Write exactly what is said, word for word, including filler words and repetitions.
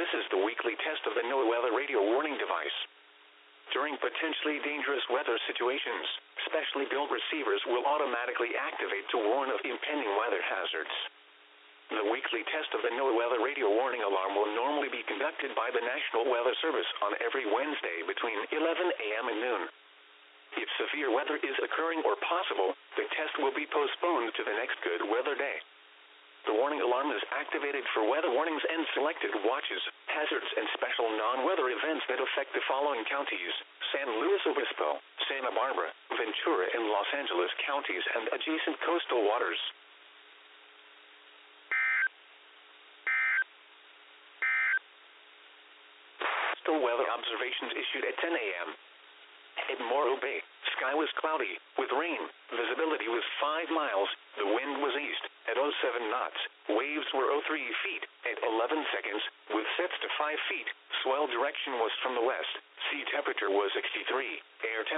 This is the weekly test of the NOAA Weather Radio Warning device. During potentially dangerous weather situations, specially built receivers will automatically activate to warn of impending weather hazards. The weekly test of the NOAA Weather Radio Warning alarm will normally be conducted by the National Weather Service on every Wednesday between eleven a m and noon. If severe weather is occurring or possible, the test will be postponed to the next good weather day. The warning alarm is activated for weather warnings and selected watches, hazards, and special non-weather events that affect the following counties: San Luis Obispo, Santa Barbara, Ventura, and Los Angeles counties and adjacent coastal waters. Coastal weather observations issued at ten a m At Morro Bay, sky was cloudy, with rain. Visibility was five miles. The wind was east, at oh seven knots. Waves were oh three feet, at eleven seconds, with sets to five feet. Swell direction was from the west. Sea temperature was sixty-three. Air temperature